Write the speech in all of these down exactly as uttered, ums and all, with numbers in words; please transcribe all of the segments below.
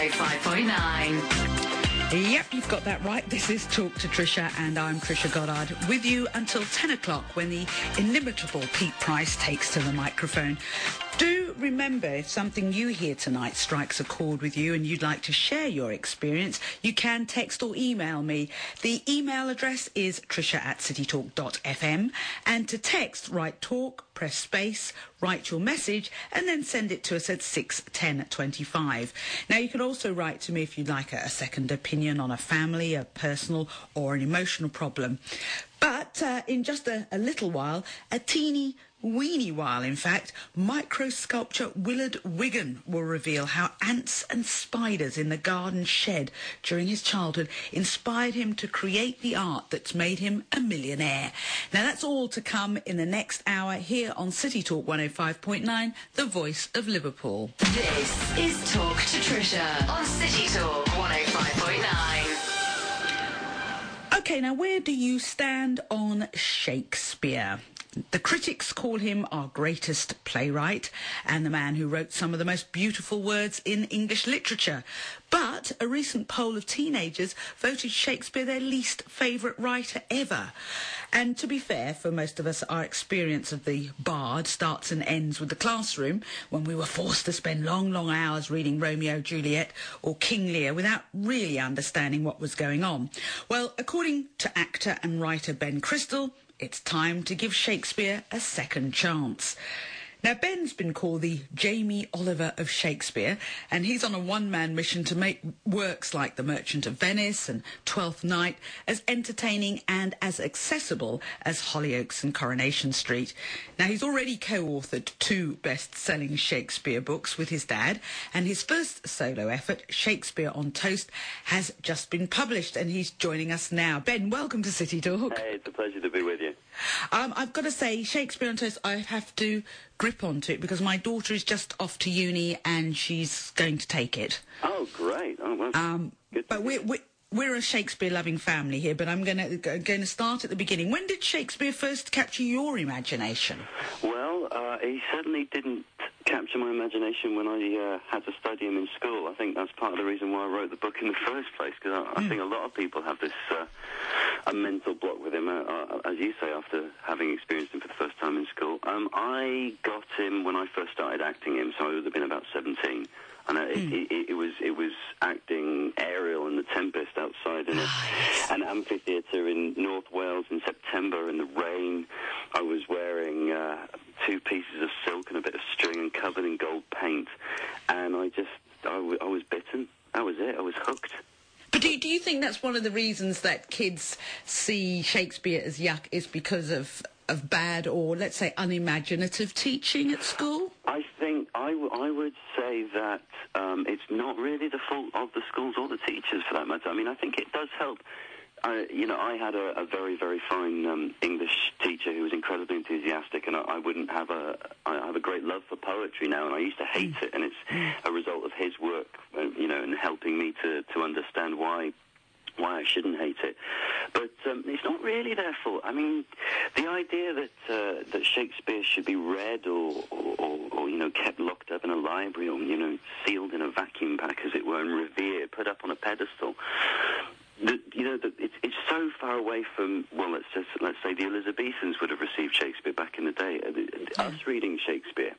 oh five point nine. Yep, you've got that right. This is Talk to Trisha, and I'm Trisha Goddard, with you until ten o'clock when the inimitable Pete Price takes to the microphone. Do remember, if something you hear tonight strikes a chord with you and you'd like to share your experience, you can text or email me. The email address is trisha at citytalk dot f m, and to text, write talk, press space, write your message, and then send it to us at six ten twenty-five. Now, you can also write to me if you'd like a, a second opinion on a family, a personal or an emotional problem. But uh, in just a, a little while, a teeny weeny while, in fact, micro-sculptor Willard Wigan will reveal how ants and spiders in the garden shed during his childhood inspired him to create the art that's made him a millionaire. Now, that's all to come in the next hour here on City Talk one oh five point nine, the voice of Liverpool. This is Talk to Trisha on City Talk one oh five point nine. OK, now, where do you stand on Shakespeare? The critics call him our greatest playwright and the man who wrote some of the most beautiful words in English literature. But a recent poll of teenagers voted Shakespeare their least favourite writer ever. And to be fair, for most of us, our experience of the bard starts and ends with the classroom, when we were forced to spend long, long hours reading Romeo, Juliet or King Lear without really understanding what was going on. Well, according to actor and writer Ben Crystal, it's time to give Shakespeare a second chance. Now, Ben's been called the Jamie Oliver of Shakespeare, and he's on a one-man mission to make works like The Merchant of Venice and Twelfth Night as entertaining and as accessible as Hollyoaks and Coronation Street. Now, he's already co-authored two best-selling Shakespeare books with his dad, and his first solo effort, Shakespeare on Toast, has just been published, and he's joining us now. Ben, welcome to City Talk. Hey, it's a pleasure to be with you. Um, I've got to say, Shakespeare on Toast, I have to grip onto it because my daughter is just off to uni and she's going to take it. Oh, great. Oh, well, um, good but we're, we're, we're a Shakespeare-loving family here, but I'm going to going to start at the beginning. When did Shakespeare first capture your imagination? Well, uh, he certainly didn't capture my imagination when I uh, had to study him in school. I think that's part of the reason why I wrote the book in the first place, because I, I mm. think a lot of people have this uh, a mental block with him, uh, uh, as you say, after having experienced him for the first time in school. Um, I got him when I first started acting him, so I would have been about seventeen. And uh, mm. it, it, it was it was acting Ariel in The Tempest outside in a, an amphitheatre in North Wales in September in the rain. I was wearing uh, two pieces of silk and a bit of string and covered in gold paint, and I just I, w- I was bitten. That was it. I was hooked. But do you, do you think that's one of the reasons that kids see Shakespeare as yuck is because of of bad or, let's say, unimaginative teaching at school? I think I, w- I would say that um, it's not really the fault of the schools or the teachers, for that matter. I mean, I think it does help. I, you know, I had a, a very, very fine um, English teacher who was incredibly enthusiastic, and I, I wouldn't have a. I have a great love for poetry now, and I used to hate it, and it's a result of his work, you know, and helping me to, to understand why why I shouldn't hate it. But um, it's not really their fault. I mean, the idea that uh, that Shakespeare should be read or, or, or, or, you know, kept locked up in a library or, you know, sealed in a vacuum pack, as it were, and revered, put up on a pedestal. The, you know, the, it's, it's so far away from, well, let's just, let's say the Elizabethans would have received Shakespeare back in the day. Yeah. Us reading Shakespeare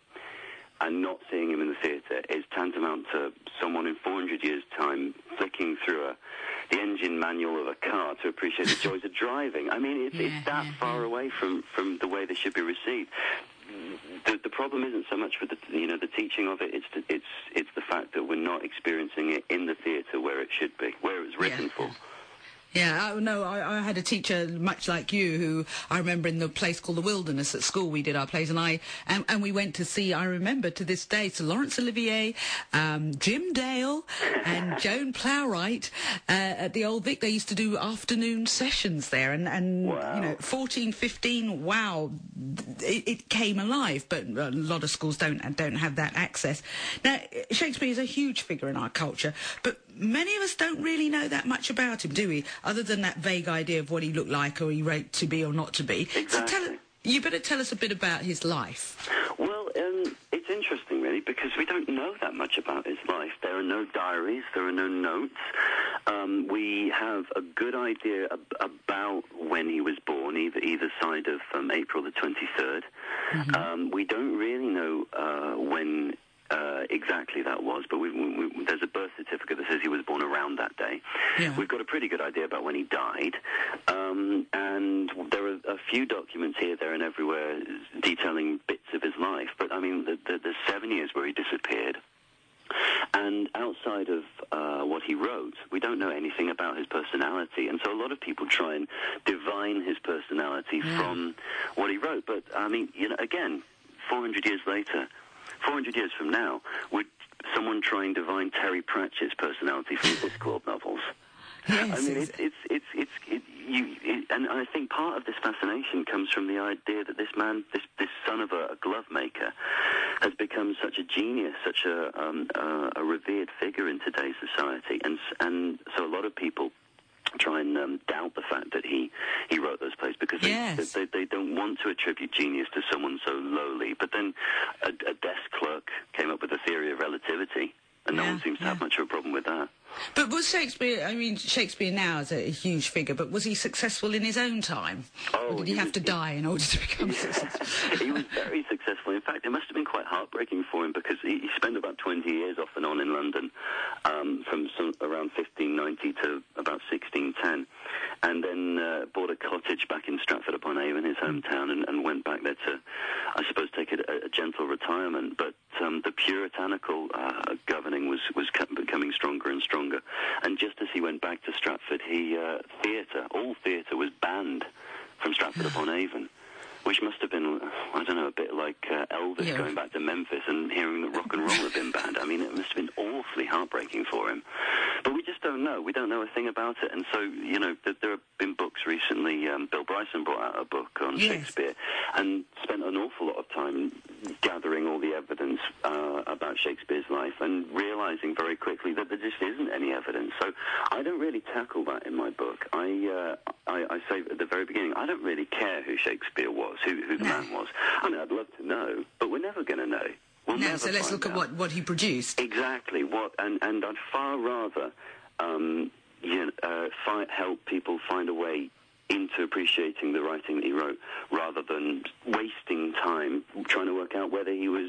and not seeing him in the theatre is tantamount to someone in four hundred years' time flicking through a, the engine manual of a car to appreciate the joys of driving. I mean, it's, yeah, it's that yeah, far yeah. away from, from the way they should be received. The, the problem isn't so much with the, you know, the teaching of it. It's the, it's it's the fact that we're not experiencing it in the theatre where it should be, where it was written yeah. for. Yeah, I, no, I, I had a teacher much like you who I remember in the place called the Wilderness at school. We did our plays, and I and, and we went to see. I remember to this day Sir Laurence Olivier, um, Jim Dale, and Joan Plowright uh, at the Old Vic. They used to do afternoon sessions there, and and wow. you know, fourteen, fifteen. Wow, it, it came alive. But a lot of schools don't don't have that access. Now, Shakespeare is a huge figure in our culture, but many of us don't really know that much about him, do we? Other than that vague idea of what he looked like or he wrote to be or not to be. Exactly. So tell, you better tell us a bit about his life. Well, um, it's interesting, really, really, because we don't know that much about his life. There are no diaries, there are no notes. Um, we have a good idea ab- about when he was born, either either side of um, April the twenty-third. Mm-hmm. Um, we don't really know uh, when uh, exactly that was, but we, we, we, there's a birth certificate that says he was born around that day. Yeah. We've got a pretty good idea about when he died, um, and there are a few documents here, there, and everywhere detailing bits of his life. But I mean, the, the, the seven years where he disappeared. And outside of uh, what he wrote, we don't know anything about his personality. And so a lot of people try and divine his personality yeah. from what he wrote. But, I mean, you know, again, four hundred years later, four hundred years from now, would someone try and divine Terry Pratchett's personality from the Discworld novels? Yes, I mean, it's, it's, it's, it's, it, you, it, and I think part of this fascination comes from the idea that this man, this, this son of a, a glove maker, has become such a genius, such a, um, uh, a revered figure in today's society. And, and so a lot of people try and um, doubt the fact that he, he wrote those plays because they, yes. they, they don't want to attribute genius to someone so lowly. But then a, a desk clerk came up with a theory of relativity, and no yeah, one seems to yeah. have much of a problem with that. But was Shakespeare, I mean, Shakespeare now is a huge figure, but was he successful in his own time? Oh, or did he, he have was, to die in order to become yeah. successful? He was very successful. In fact, it must have been quite heartbreaking for him because he, he spent about twenty years off and on in London, um, from some, around fifteen ninety to about sixteen ten, and then uh, bought a cottage back in Stratford-upon-Avon, his hometown, and, and went back there to, I suppose, take a, a gentle retirement. But um, the puritanical uh, governing was, was becoming stronger and stronger. And just as he went back to Stratford, he uh, theatre, all theatre was banned from Stratford-upon-Avon, which must have been, I don't know, a bit like uh, Elvis yeah. going back to Memphis and hearing that rock and roll had been banned. I mean, it must have been awfully heartbreaking for him. But we just don't know. We don't know a thing about it. And so, you know, th- there have been books recently. Um, Bill Bryson brought out a book on yes. Shakespeare and spent an awful lot of time gathering all the evidence uh, about Shakespeare's life and realizing very quickly that there just isn't any evidence. So I don't really tackle that in my book. I, uh, I, I say at the very beginning, I don't really care who Shakespeare was, who, who the no. man was. I mean, I'd love to know, but we're never going to know. We'll no, so let's look out. at what, what he produced. Exactly. What, and, and I'd far rather um, you know, uh, fi- help people find a way into appreciating the writing that he wrote, rather than wasting time trying to work out whether he was,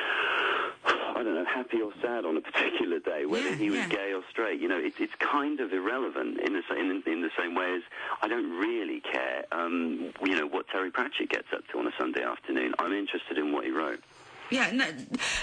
I don't know, happy or sad on a particular day, whether yeah, he was yeah. gay or straight. You know, it, it's kind of irrelevant in the, in, in the same way as I don't really care, um, you know, what Terry Pratchett gets up to on a Sunday afternoon. I'm interested in what he wrote. Yeah, no,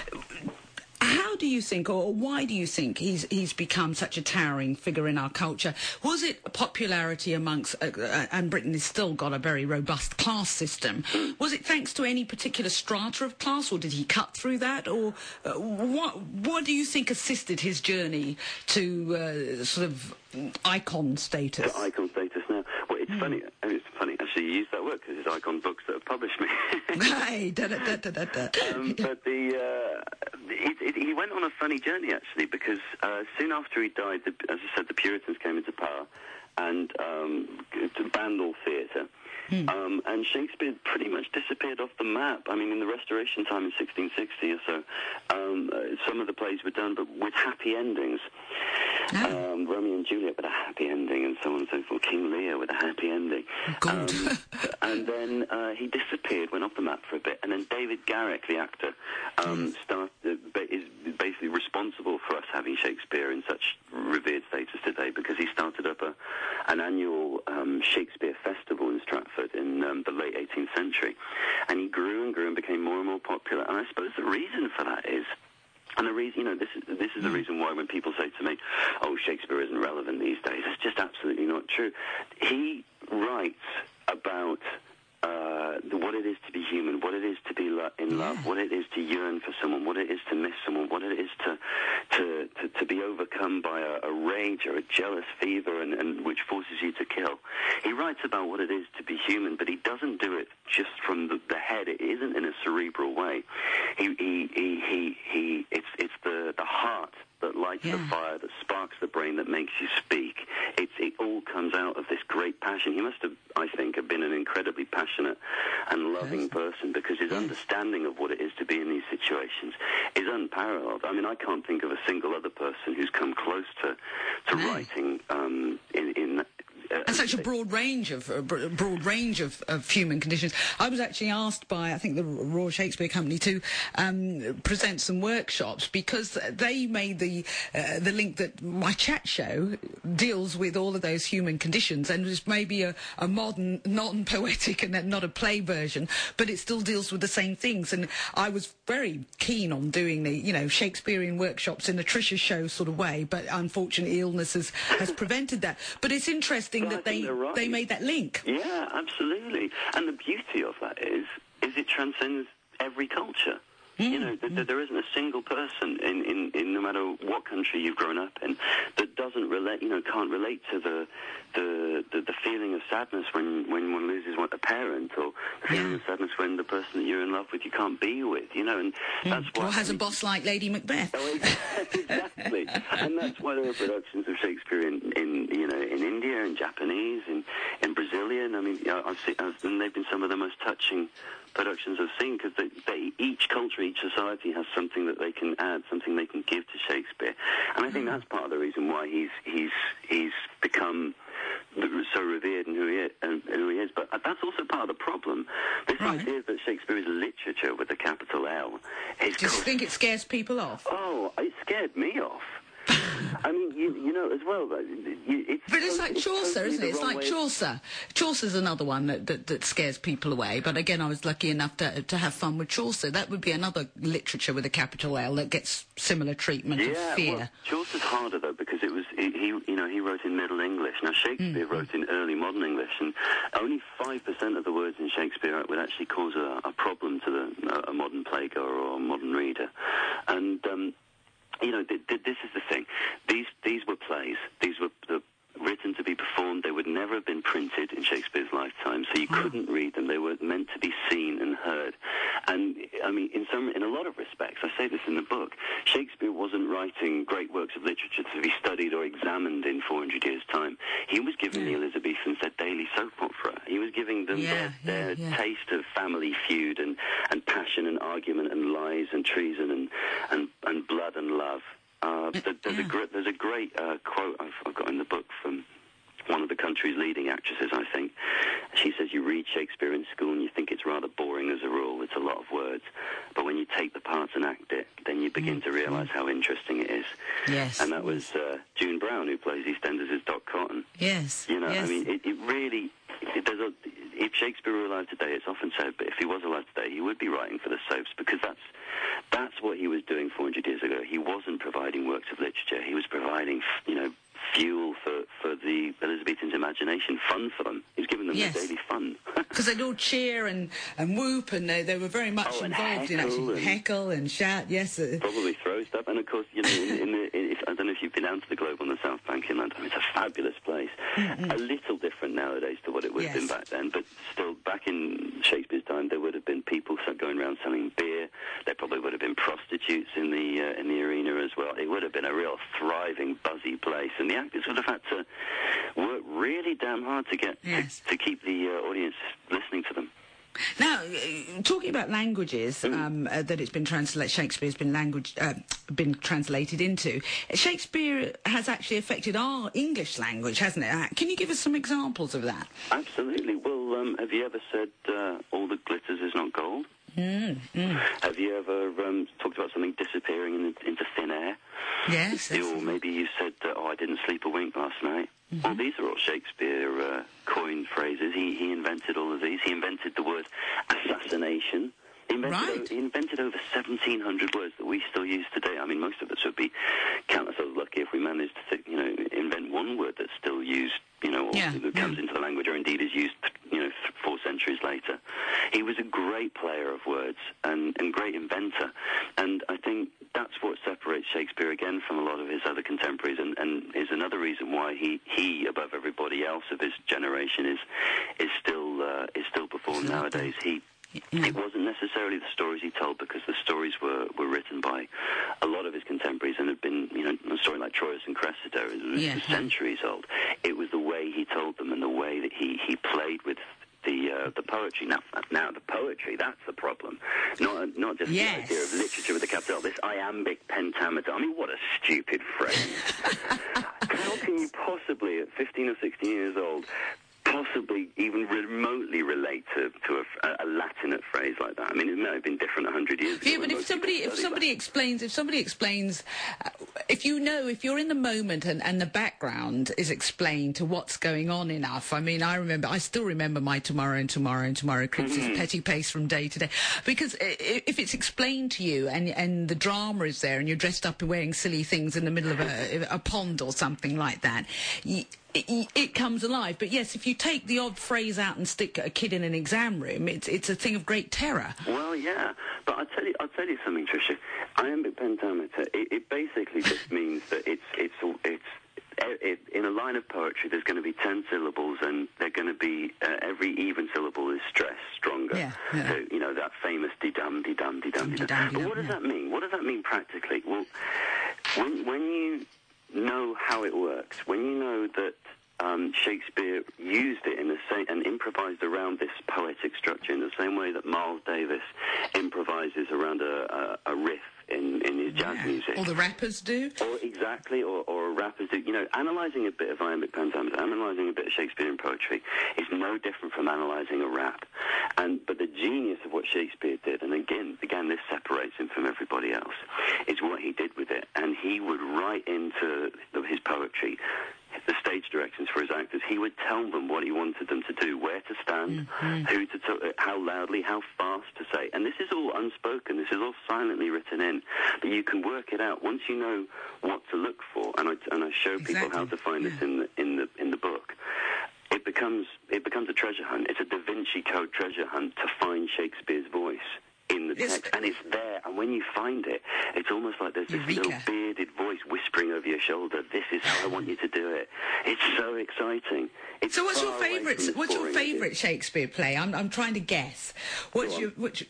how do you think, or why do you think he's he's become such a towering figure in our culture? Was it popularity amongst, uh, uh, and Britain has still got a very robust class system, was it thanks to any particular strata of class, or did he cut through that, or uh, what what do you think assisted his journey to uh, sort of icon status? To icon status now. Well, it's mm. funny, I mean, it's funny, actually you use that word, because it's icon books that have published me. Hey, da, da, da, da, da. Um, but the, uh, it, it, he went on a funny journey, actually, because uh, soon after he died, the, as I said, the Puritans came into power and um, banned all theatre. Hmm. Um, and Shakespeare pretty much disappeared off the map. I mean, in the Restoration time in sixteen sixty or so, um, uh, some of the plays were done, but with happy endings. Oh. Um, Romeo and Juliet with a happy ending, and so on and so forth. King Lear with a happy ending. Good. Um, and then uh, he disappeared, went off the map for a bit, and then David Garrick, the actor, um, started, is basically responsible for us having Shakespeare in such revered status today, because he started up a, an annual um, Shakespeare festival in Stratford in um, the late eighteenth century. And he grew and grew and became more and more popular. And I suppose the reason for that is, and the reason, you know, this is this is the reason why when people say to me, "Oh, Shakespeare isn't relevant these days," it's just absolutely not true. He writes about uh, what it is to be human, what it is to be lo- in love, what it is to yearn for someone, what it is to miss someone, what it is to to, to, to be overcome by a, a rage or a jealous fever, and, and which forces you to kill. he writes about what it is to be human, but he doesn't do it just from the, the head. It isn't in a cerebral way. He, he, he, he, he it's, it's the, the heart that lights yeah. the fire, that sparks the brain, that makes you speak. It's, it all comes out of this great passion. He must have, I think, have been an incredibly passionate and loving yes. person, because his yes. understanding of what it is to be in these situations is unparalleled. I mean, I can't think of a single other person who's come close to, to no. writing um, in... in Uh, and such a broad range of uh, broad range of, of human conditions. I was actually asked by, I think, the Royal Shakespeare Company to um, present some workshops, because they made the uh, the link that my chat show deals with all of those human conditions, and is maybe a, a modern, non-poetic and not a play version, but it still deals with the same things. And I was very keen on doing the, you know, Shakespearean workshops in a Trisha show sort of way, but unfortunately illness has, has prevented that. But it's interesting But that they right. they made that link. Yeah, absolutely. And the beauty of that is, is it transcends every culture. Mm. You know, th- th- there isn't a single person in, in, in no matter what country you've grown up in that doesn't relate, you know, can't relate to the the, the, the feeling of sadness when, when one loses one, a parent, or the feeling yeah. of sadness when the person that you're in love with you can't be with, you know, and mm. that's why... Or has I mean, a boss like Lady Macbeth. Oh, exactly. And that's why there are productions of Shakespeare in, in you know, in India, in Japanese, in, in Brazilian. I mean, you know, I've seen, I've, and they've been some of the most touching productions I've seen, because they, they, each culture, each society has something that they can add, something they can give to Shakespeare. And I think that's part of the reason why he's he's he's become so revered in who he is, and who he is. But that's also part of the problem. This right. idea that Shakespeare is literature with a capital L. Is Do you think it scares people off? Oh, it scared me off. I mean, you, you know, as well, though, it's... But it's like it's Chaucer, totally isn't it? It's like way. Chaucer. Chaucer's another one that, that, that scares people away. But again, I was lucky enough to to have fun with Chaucer. That would be another literature with a capital L that gets similar treatment yeah, of fear. Well, Chaucer's harder, though, because it was, he, he, you know, he wrote in Middle English. Now, Shakespeare mm. wrote in early modern English, and only five percent of the words in Shakespeare would actually cause a, a problem to the, a modern playgoer or a modern reader. And, um... You know, th- th- this is the thing. These these were plays. These were the, written to be performed. They would never have been printed in Shakespeare's lifetime, so you couldn't read them. They were meant to be seen and heard. And, I mean, in some, in a lot of respects, I say this in the book, Shakespeare wasn't writing great works of literature to be studied or examined in four hundred years' time. He was giving yeah. the Elizabethans their daily soap opera. He was giving them yeah, their, yeah, their yeah. taste of family feud and, and passion and argument and lies and treason and, and, and blood and love. Uh, there's, yeah. a gr- there's a great uh, quote I've, I've got in the book from one of the country's leading actresses, I think. She says, you read Shakespeare in school and you think it's rather boring as a rule. It's a lot of words. But when you take the parts and act it, then you begin mm. to realise how interesting it is. Yes. And that was uh, June Brown, who plays EastEnders as Doc Cotton. Yes. You know, yes. I mean, it, it really... It, there's a, if Shakespeare were alive today, it's often said, but if he was alive today, he would be writing for the soaps, because that's that's what he was doing four hundred years ago. He wasn't providing works of literature. He was providing, you know, fuel for, for the Elizabethans' imagination, fun for them. He was giving them yes. their daily fun. Because they'd all cheer and, and whoop, and they, they were very much oh, involved in actually and heckle and shout, yes. Uh, probably throw stuff. And, of course, you know, in, in the, in, if, I don't know if you've been down to the Globe on the South Bank in London. I mean, it's a fabulous place. Mm-hmm. A little different nowadays to what it would have yes. been back then, but still, back in Shakespeare's time, there would have been people going around selling beer. There probably would have been prostitutes in the uh, in the arena as well. It would have been a real thriving, buzzy place, and the actors would have had to work really damn hard to get yes. to, to keep the uh, audience listening to them. Now, uh, talking about languages mm. um, uh, that it's been translated, Shakespeare's been language uh, been translated into. Shakespeare has actually affected our English language, hasn't it? Uh, can you give us some examples of that? Absolutely. Well, um, have you ever said uh, all that glitters is not gold? Mm, mm. Have you ever um, talked about something disappearing in, into thin air? Yes. Or maybe you said, uh, oh, I didn't sleep a wink last night. Mm-hmm. Well, these are all Shakespeare uh, coined phrases. He, he invented all of these. He invented the word assassination. He invented, right. over, he invented over seventeen hundred words that we still use today. I mean, most of us would be count ourselves lucky if we managed to, you know, invent one word that's still used, you know, or yeah, that comes yeah. into the language, or indeed is used, you know, four centuries later. He was a great player of words and, and great inventor, and I think that's what separates Shakespeare again from a lot of his other contemporaries, and, and is another reason why he, he above everybody else of his generation is is still uh, is still performed nowadays. He Yeah. It wasn't necessarily the stories he told, because the stories were, were written by a lot of his contemporaries and had been, you know, a story like Troilus and Cressida is Yeah. centuries old. It was the way he told them and the way that he, he played with the uh, the poetry. Now, now the poetry, that's the problem. Not not just Yes. the idea of literature with a capital L. This iambic pentameter. I mean, what a stupid phrase. How can you possibly, at fifteen or sixteen years old, possibly even remotely relate to, to a, a Latinate phrase like that? I mean, it may have been different a hundred years ago. Yeah, but when if most somebody people if studied somebody that. explains if somebody explains uh, if you know if you're in the moment and, and the background is explained to what's going on enough. I mean, I remember I still remember my tomorrow and tomorrow and tomorrow eclipses Mm-hmm. petty pace from day to day, because i- i- if it's explained to you and and the drama is there and you're dressed up and wearing silly things in the middle of a, a pond or something like that. You, it, it comes alive. But yes, if you take the odd phrase out and stick a kid in an exam room, it's it's a thing of great terror. Well, yeah, but I'll tell you, I'll tell you something, Tricia. Iambic pentameter. It, it basically just means that it's it's it's. It, in a line of poetry, there's going to be ten syllables, and they're going to be uh, every even syllable is stressed stronger. Yeah, yeah. So you know that famous de-dum, de-dum, de-dum, de-dum. De-dum, But what does yeah. that mean? What does that mean practically? Well, when when you know how it works, when you know that um, Shakespeare used it in the same and improvised around this poetic structure in the same way that Miles Davis improvises around a, a, a riff in, in his jazz Yeah. music. Or the rappers do. Or exactly, or, or rappers do. You know, analysing a bit of iambic pentameter, analysing a bit of Shakespearean poetry is no different from analysing a rap. And but the genius of what Shakespeare did, and again, again, this separates him from everybody else, is what he did with it. And he would write into his poetry the stage directions for his actors. He would tell them what he wanted them to do, where to stand, Mm-hmm. who to t- how loudly, how fast to say. And this is all unspoken. This is all silently written in. But you can work it out once you know what to look for. And I and I show people Exactly. how to find Yeah. this in the in the in the book. It becomes it becomes a treasure hunt. It's a Da Vinci Code treasure hunt to find Shakespeare's voice in the It's- text, and it's there. And when you find it, it's almost like there's this Eureka. little bearded voice whispering over your shoulder. This is how I want you to do it. It's so exciting. It's So what's your far away favourite? from as What's your boring as it is. favourite Shakespeare play? I'm I'm trying to guess. What's Go your on. which?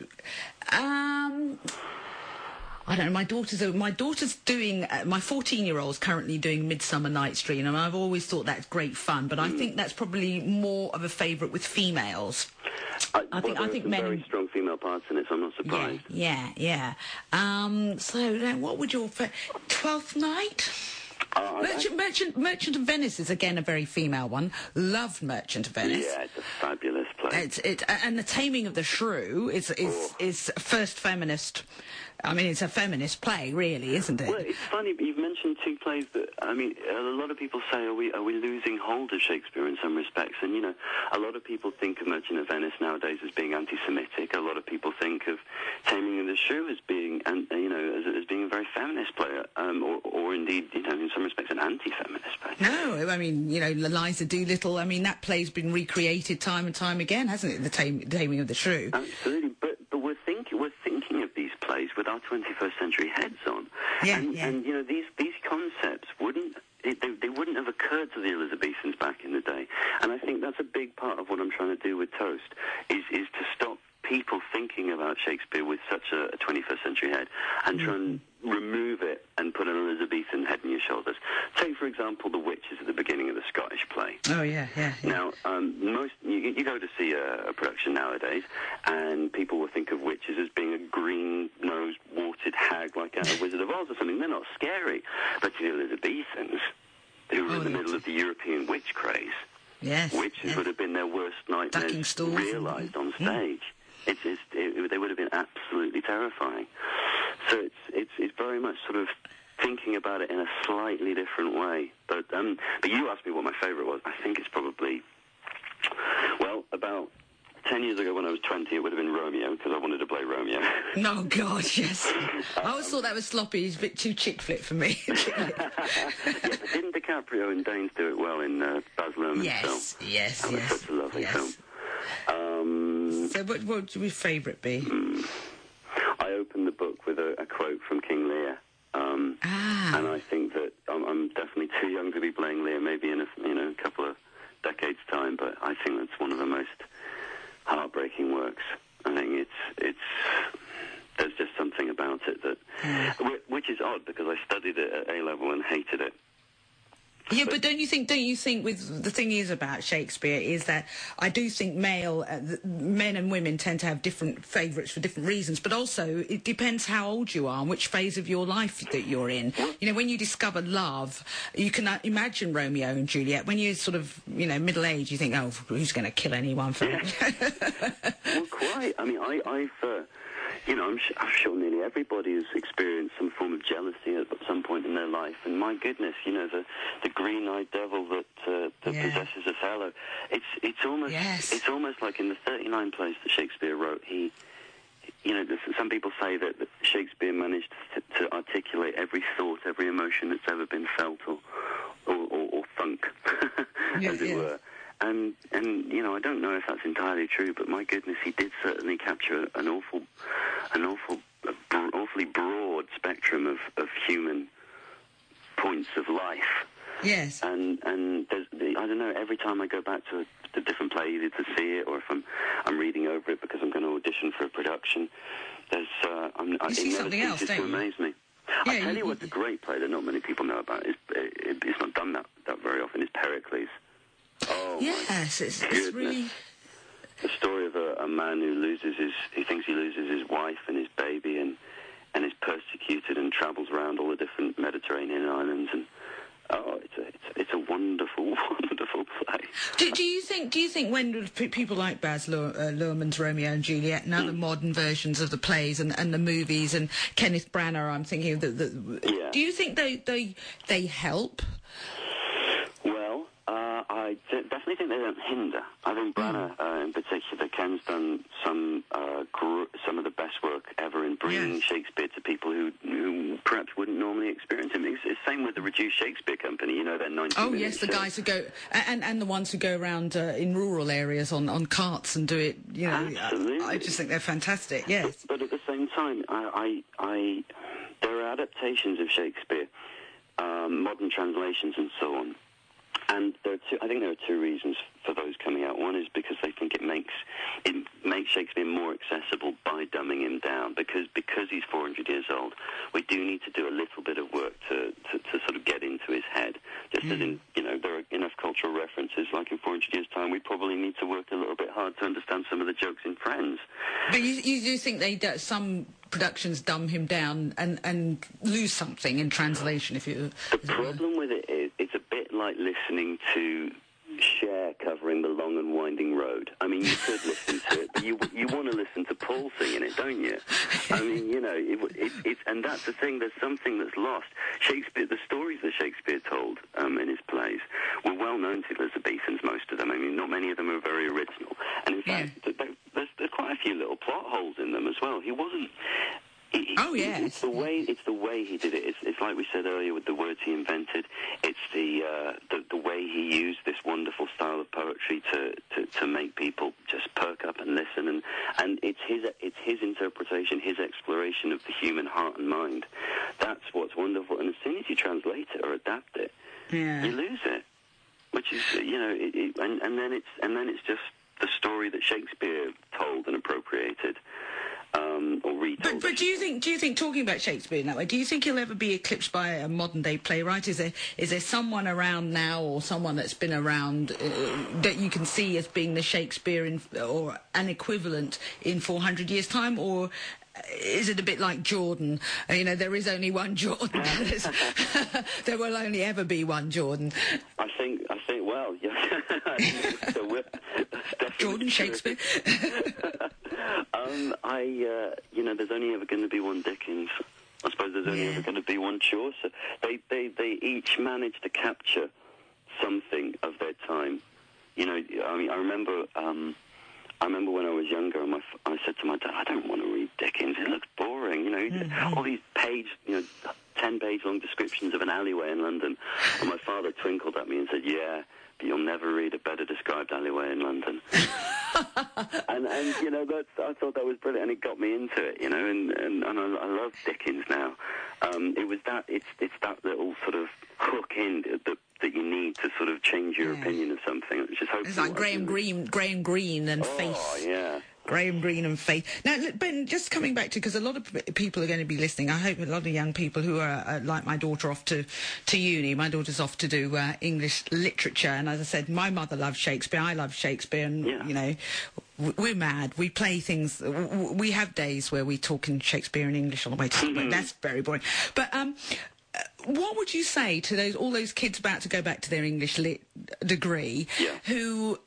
Um. I don't know. My daughter's my daughter's doing uh, my fourteen-year-old's currently doing Midsummer Night's Dream, and I've always thought that's great fun. But I think that's probably more of a favourite with females. I, I well, think- I there are think some men- very strong female parts in it, so I'm not Yeah, surprised. yeah, yeah. Um. So now, what would your fa- Twelfth Night? Uh, I- Merchant, Merchant, Merchant of Venice is again a very female one. Loved Merchant of Venice. Yeah, it's a fabulous play. It's it, and the Taming of the Shrew is is Oh. is first feminist. I mean, it's a feminist play, really, isn't it? Well, it's funny, but you've mentioned two plays that, I mean, a lot of people say, are we are we losing hold of Shakespeare in some respects? And, you know, a lot of people think of Merchant of Venice nowadays as being anti-Semitic. A lot of people think of Taming of the Shrew as being, and you know, as, as being a very feminist play, um, or, or indeed, you know, in some respects, an anti-feminist play. No, I mean, you know, Eliza Doolittle. I mean, that play's been recreated time and time again, hasn't it? The Tam- Taming of the Shrew. Absolutely, but but we're thinking we're thinking of these plays with our twenty-first century heads on, Yeah, and yeah. and you know these these concepts wouldn't it, they, they wouldn't have occurred to the Elizabethans back in the day, and I think that's a big part of what I'm trying to do with Toast is is to stop people thinking about Shakespeare with such a, a twenty-first century head and try and remove it and put an Elizabethan head on your shoulders. Take, for example, the witches at the beginning of the Scottish play. Oh yeah, yeah. yeah. Now, um, most you, you go to see a, a production nowadays, and people will think of witches as being a green-nosed, warted hag like out of Wizard of Oz or something. They're not scary, but to the Elizabethans, who were Oh, in the yeah. middle of the European witch craze, Yes. witches yes. would have been their worst Ducking nightmares stools and- realised on stage. It's, it's, it, they would have been absolutely terrifying. So it's it's it's very much sort of thinking about it in a slightly different way. But um, but you asked me what my favourite was. I think it's probably, well, about ten years ago when I was twenty, it would have been Romeo, because I wanted to play Romeo. Oh gosh, yes. I always thought that was sloppy. It's a bit too chick flit for me. Yeah, but didn't DiCaprio and Danes do it well in uh, Baz Luhrmann's yes, film? yes, That was yes. such a lovely yes. film. Um, So, what, what would your favourite be? I opened the book with a, a quote from King Lear. Um, Um, Ah. And I think that I'm, I'm definitely too young to be playing Lear, maybe in a you know a couple of decades' time. But I think that's one of the most heartbreaking works. I think it's it's there's just something about it that, Mm. which is odd because I studied it at A level and hated it. Yeah, but don't you think? Don't you think? With the thing is about Shakespeare is that I do think male uh, th- men and women tend to have different favourites for different reasons. But also, it depends how old you are and which phase of your life that you're in. You know, when you discover love, you can uh, imagine Romeo and Juliet. When you're sort of, you know, middle age, you think, oh, who's going to kill anyone for Yeah. Well, quite. I mean, I, I've. Uh, You know, I'm, sh- I'm sure nearly everybody has experienced some form of jealousy at some point in their life. And my goodness, you know, the, the green-eyed devil that, uh, that Yeah. possesses Othello. It's it's almost Yes. it's almost like in the thirty-nine plays that Shakespeare wrote. He, you know, there's- some people say that, that Shakespeare managed to, to articulate every thought, every emotion that's ever been felt or or, or, or thunk, Yeah, as it yeah. were. And, and, you know, I don't know if that's entirely true, but my goodness, he did certainly capture an awful, an awful, a br- awfully broad spectrum of, of human points of life. Yes. And, and there's, the, I don't know, every time I go back to a, a different play, either to see it or if I'm, I'm reading over it because I'm going to audition for a production, there's, uh, I'm, You it see never something else, ceases to don't you? amaze me. Yeah, I tell you- you what's a great play that not many people know about. It's, it, it's not done that, that very often. It's Pericles. Oh, Yes, my it's, it's goodness. really. The story of a, a man who loses his, he thinks he loses his wife and his baby and, and is persecuted and travels around all the different Mediterranean islands. And, oh, it's a, it's a, it's a wonderful, wonderful play. Do, do you think? Do you think when p- people like Baz Luhr- uh, Luhrmann's Romeo and Juliet and other modern versions of the plays and, and the movies and Kenneth Branagh, I'm thinking of the, the Yeah. do you think they they they help? Well, uh, I d- definitely think they don't hinder. I think Branagh, uh, in particular, Ken's done some uh, gr- some of the best work ever in bringing Yes. Shakespeare to people who, who perhaps wouldn't normally experience him. It's the same with the Reduced Shakespeare Company. You know, they're ninety. Oh yes, the guys who go and and the ones who go around uh, in rural areas on, on carts and do it. You know, Absolutely. I, I just think they're fantastic. Yes. But at the same time, I, I, I there are adaptations of Shakespeare, um, modern translations, and so on. And there are two, I think there are two reasons for those coming out. One is because they think it makes it makes Shakespeare more accessible by dumbing him down. Because because he's four hundred years old, we do need to do a little bit of work to, to, to sort of get into his head. Just as in, you know, there are enough cultural references. Like in four hundred years' time, we probably need to work a little bit hard to understand some of the jokes in Friends. But you, you do think they do, some productions dumb him down and, and lose something in translation if you. The problem with it is it's a bit like listening to Cher covering The Long and Winding Road. I mean, you could listen to it, but you you want to listen to Paul singing it, don't you? I mean, you know, it, it, it, and that's the thing. There's something that's lost. Shakespeare, the stories that Shakespeare told um, in his plays were well known to Elizabethans, most of them. I mean, not many of them are very original. And in fact, Yeah. there, there's, there's quite a few little plot holes in them as well. He wasn't... He- Oh, he- yes. It's the way. It's the way he did it. It's, it's like we said earlier with the words he invented. It's the, uh, the the way he used this wonderful style of poetry to, to, to make people just perk up and listen. And, and it's his it's his interpretation, his exploration of the human heart and mind. That's what's wonderful. And as soon as you translate it or adapt it, Yeah. you lose it. Which is, you know, it, it, and, and then it's and then it's just the story that Shakespeare told and appropriated. Um, or retold. But, but do you think? Do you think talking about Shakespeare in that way? Do you think he'll ever be eclipsed by a modern day playwright? Is there is there someone around now, or someone that's been around uh, that you can see as being the Shakespeare in, or an equivalent in four hundred years' time, or is it a bit like Jordan? Uh, you know, there is only one Jordan. There will only ever be one Jordan. I think, I think, well, yeah. So we're, Jordan Shakespeare. um, I, uh, you know, there's only ever going to be one Dickens. I suppose there's only Yeah. ever going to be one Chaucer. They, they, they each managed to capture something of their time. You know, I mean, I remember, um, I remember when I was younger, and my, f- I said to my dad, I don't want to read Dickens. It looks boring. You know, Mm-hmm. all these page, you know, ten-page long descriptions of an alleyway in London. And my father twinkled at me and said, yeah, but you'll never read a better described alleyway in London. and, and, you know, that's, I thought that was brilliant, and it got me into it, you know, and, and, and I, I love Dickens now. um, it was that it's it's that little sort of hook in that that you need to sort of change your yeah. opinion of something. Which is hopefully it's like Graham Greene, Graham Greene and oh, Faith. Oh yeah. Graham Greene and Faith. Now, look, Ben, just coming back to, because a lot of p- people are going to be listening, I hope a lot of young people who are, uh, like my daughter, off to, to uni. My daughter's off to do uh, English literature, and as I said, my mother loves Shakespeare, I love Shakespeare, and, yeah. you know, w- we're mad. We play things, w- w- we have days where we talk in Shakespeare and English on the way to school, but that's very boring. But, um... Uh, what would you say to those all those kids about to go back to their English lit degree yeah. who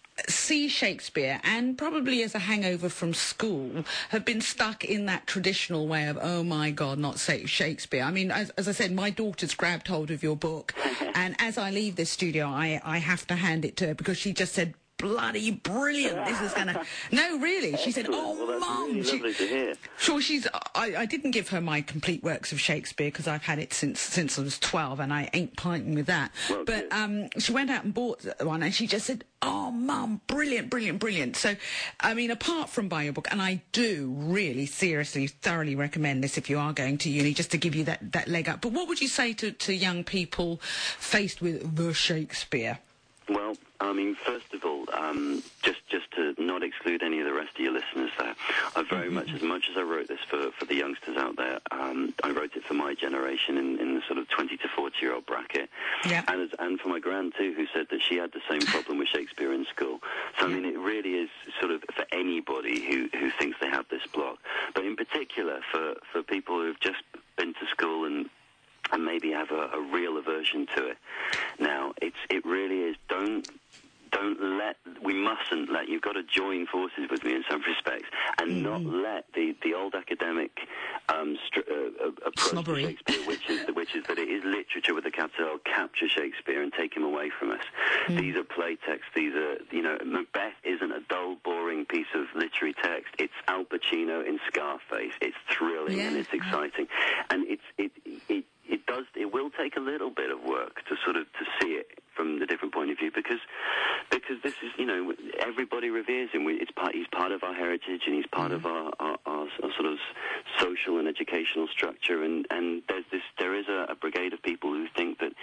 see Shakespeare and probably as a hangover from school have been stuck in that traditional way of, oh my God, not say Shakespeare? I mean, as, as I said, my daughter's grabbed hold of your book and as I leave this studio, I, I have to hand it to her because she just said, bloody brilliant, this is gonna no really she said, oh well, mum, really she, lovely to hear. Sure, she's I, I didn't give her my complete works of Shakespeare because I've had it since since I was twelve and I ain't pinting with that, well, but um she went out and bought one and she just said, oh mum, brilliant, brilliant, brilliant. So I mean, apart from buying a book, and I do really seriously thoroughly recommend this if you are going to uni, just to give you that that leg up. But what would you say to, to young people faced with the Shakespeare? Well, I mean, first of all, um, just just to not exclude any of the rest of your listeners there, I very mm-hmm. much, as much as I wrote this for, for the youngsters out there, um, I wrote it for my generation in, in the sort of twenty to forty-year-old bracket. Yeah. And, as, and for my gran, too, who said that she had the same problem with Shakespeare in school. So, I mean, it really is sort of for anybody who, who thinks they have this block. But in particular, for, for people who have just been to school and and maybe have a, a real aversion to it. Now, it's it really is, don't don't let, we mustn't let, you've got to join forces with me in some respects, and mm. not let the, the old academic um, str- uh, approach Snobbery. to Shakespeare, which is, which is that it is literature with a capital L, capture Shakespeare and take him away from us. Mm. These are play texts, these are, you know, Macbeth isn't a dull, boring piece of literary text. It's Al Pacino in Scarface. It's thrilling yeah. and it's exciting. And it's, it, it, it does, it will take a little bit of work to sort of, to see it from the different point of view, because because this is, you know, everybody reveres him. We, it's part, he's part of our heritage, and he's part mm-hmm. of our, our, our, our sort of social and educational structure. And, and there's this, there is a, a brigade of people who think that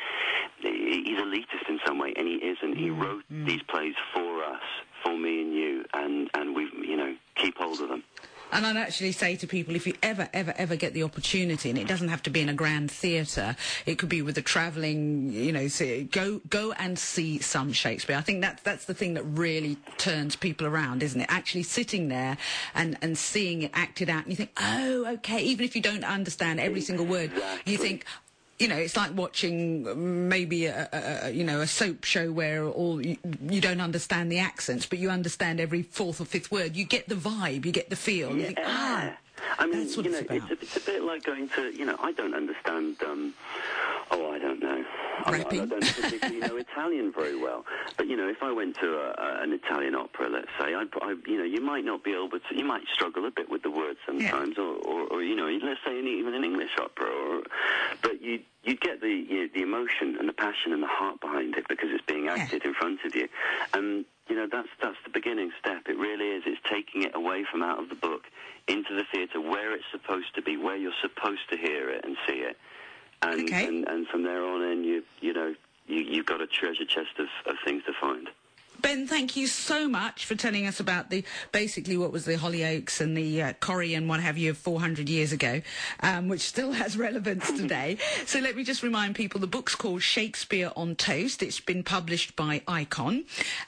he's elitist in some way, and he isn't. Mm-hmm. He wrote mm-hmm. these plays for us, for me and you, and and we, you know, keep hold of them. And I'd actually say to people, if you ever, ever, ever get the opportunity, and it doesn't have to be in a grand theatre, it could be with a travelling, you know, see, go go and see some Shakespeare. I think that's, that's the thing that really turns people around, isn't it? Actually sitting there and, and seeing it acted out, and you think, oh, OK, even if you don't understand every single word, exactly. you think... You know, it's like watching maybe a, a, a you know a soap show where all you, you don't understand the accents, but you understand every fourth or fifth word. You get the vibe, you get the feel. Yeah. You think, ah, I mean, that's what you know, it's about. It's, a, it's a bit like going to, you know, I don't understand. Um, oh, I don't know. Rapping. I, I don't particularly know Italian very well, but you know, if I went to a, a, an Italian opera, let's say, I'd, I, you know, you might not be able to. You might struggle a bit with the words sometimes, yeah. or, or, or you know, let's say even an English opera, or, but you. You get the you know, the emotion and the passion and the heart behind it because it's being acted yeah. in front of you, and you know that's that's the beginning step. It really is. It's taking it away from out of the book into the theatre where it's supposed to be, where you're supposed to hear it and see it, and okay. and, and from there on in, you you know you you've got a treasure chest of, of things to find. Ben, thank you so much for telling us about the basically what was the Hollyoaks and the uh, Corrie and what have you of four hundred years ago, um, which still has relevance today. So let me just remind people, the book's called Shakespeare on Toast. It's been published by Icon.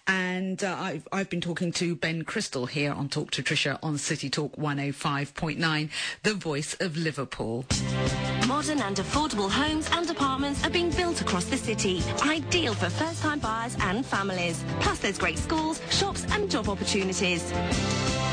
And uh, I've, I've been talking to Ben Crystal here on Talk to Tricia on City Talk one oh five point nine, the voice of Liverpool. Modern and affordable homes and apartments are being built across the city, ideal for first-time buyers and families. Plus, there's great schools, shops and job opportunities.